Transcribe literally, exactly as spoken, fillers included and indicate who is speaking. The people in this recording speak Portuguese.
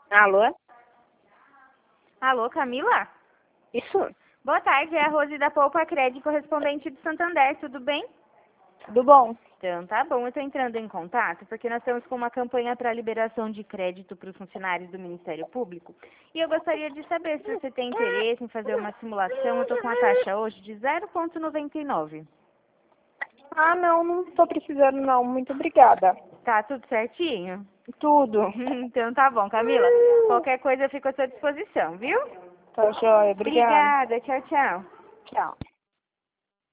Speaker 1: Alô?
Speaker 2: Alô, Camila?
Speaker 1: Isso?
Speaker 2: Boa tarde, é a Rose da Poupa Crédito, correspondente do Santander, tudo bem?
Speaker 1: Tudo bom?
Speaker 2: Então, tá bom, eu estou entrando em contato porque nós estamos com uma campanha para liberação de crédito para os funcionários do Ministério Público e eu gostaria de saber se você tem interesse em fazer uma simulação. Eu estou com a taxa hoje de zero vírgula noventa e nove.
Speaker 1: Ah, não, não estou precisando não. Muito obrigada.
Speaker 2: Tá tudo certinho?
Speaker 1: Tudo.
Speaker 2: Então tá bom, Camila. Qualquer coisa eu fico à sua disposição, viu?
Speaker 1: Tá joia. Obrigada.
Speaker 2: Obrigada, tchau, tchau.
Speaker 1: Tchau.